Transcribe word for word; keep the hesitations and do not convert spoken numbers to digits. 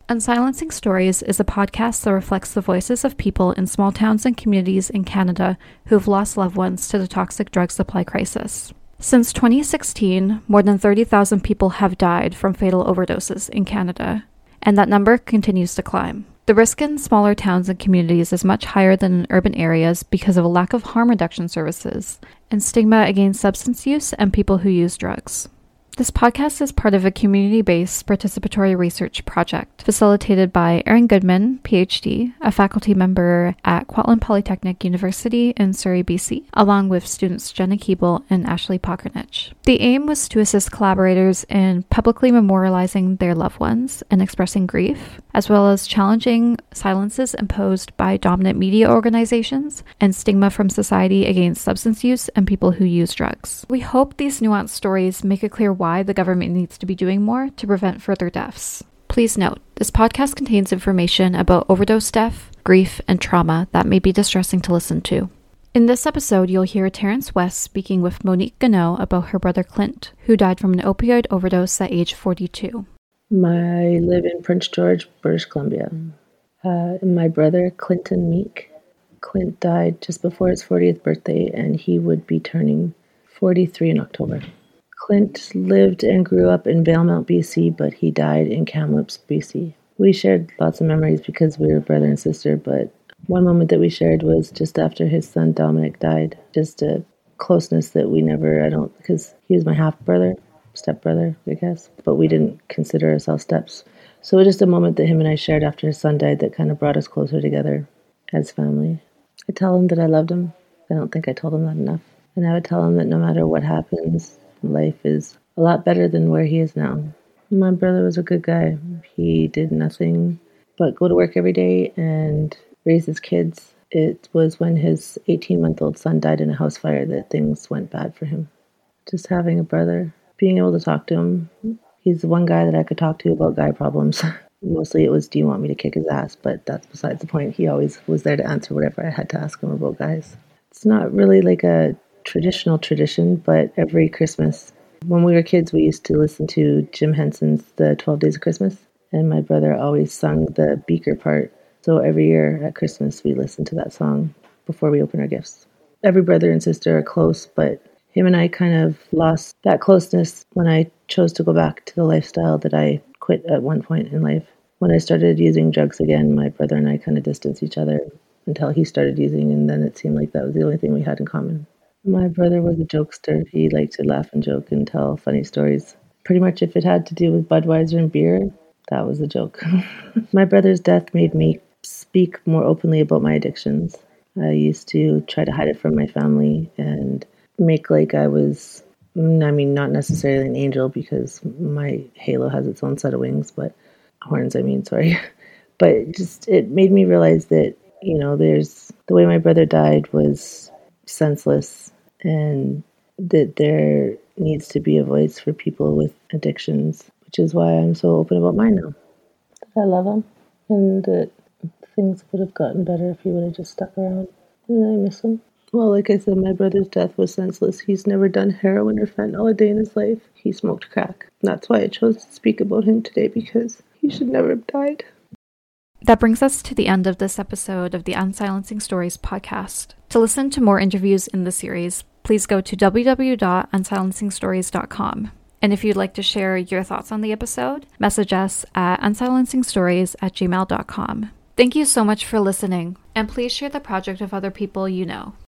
Unsilencing Stories is a podcast that reflects the voices of people in small towns and communities in Canada who have lost loved ones to the toxic drug supply crisis. Since twenty sixteen, more than thirty thousand people have died from fatal overdoses in Canada, and that number continues to climb. The risk in smaller towns and communities is much higher than in urban areas because of a lack of harm reduction services and stigma against substance use and people who use drugs. This podcast is part of a community-based participatory research project facilitated by Erin Goodman, P H D, a faculty member at Kwantlen Polytechnic University in Surrey, B C, along with students Jenna Keeble and Ashley Pokernich. The aim was to assist collaborators in publicly memorializing their loved ones and expressing grief, as well as challenging silences imposed by dominant media organizations and stigma from society against substance use and people who use drugs. We hope these nuanced stories make it clear why the government needs to be doing more to prevent further deaths. Please note, this podcast contains information about overdose death, grief, and trauma that may be distressing to listen to. In this episode, you'll hear Terrence West speaking with Monique Gano about her brother Clint, who died from an opioid overdose at age forty-two. I live in Prince George, British Columbia. Uh, my brother, Clinton Meek. Clint died just before his fortieth birthday, and he would be turning forty-three in October. Clint lived and grew up in Valemount, B C, but he died in Kamloops, B C. We shared lots of memories because we were brother and sister, but one moment that we shared was just after his son Dominic died. Just a closeness that we never, I don't, because he was my half-brother, step-brother, I guess, but we didn't consider ourselves steps. So it was just a moment that him and I shared after his son died that kind of brought us closer together as family. I tell him that I loved him. I don't think I told him that enough. And I would tell him that no matter what happens, life is a lot better than where he is now. My brother was a good guy. He did nothing but go to work every day and raise his kids. It was when his eighteen-month-old son died in a house fire that things went bad for him. Just having a brother, being able to talk to him. He's the one guy that I could talk to about guy problems. Mostly it was, do you want me to kick his ass? But that's besides the point. He always was there to answer whatever I had to ask him about guys. It's not really like a traditional tradition, but every Christmas, when we were kids, we used to listen to Jim Henson's The twelve Days of Christmas, and my brother always sung the beaker part. So every year at Christmas, we listened to that song before we open our gifts. Every brother and sister are close, but him and I kind of lost that closeness when I chose to go back to the lifestyle that I quit at one point in life. When I started using drugs again, my brother and I kind of distanced each other until he started using, and then it seemed like that was the only thing we had in common. My brother was a jokester. He liked to laugh and joke and tell funny stories. Pretty much if it had to do with Budweiser and beer, that was a joke. My brother's death made me speak more openly about my addictions. I used to try to hide it from my family and make like I was, I mean, not necessarily an angel because my halo has its own set of wings, but horns, I mean, sorry. But just, it made me realize that, you know, there's, the way my brother died was senseless, and that there needs to be a voice for people with addictions, which is why I'm so open about mine now. I love him, and that things would have gotten better if he would have just stuck around, and I miss him. Well, like I said, my brother's death was senseless. He's never done heroin or fentanyl a day in his life. He smoked crack. That's why I chose to speak about him today, because he should never have died. That brings us to the end of this episode of the Unsilencing Stories podcast. To listen to more interviews in the series, please go to w w w dot unsilencing stories dot com. And if you'd like to share your thoughts on the episode, message us at unsilencing stories at gmail dot com. Thank you so much for listening, and please share the project with other people you know.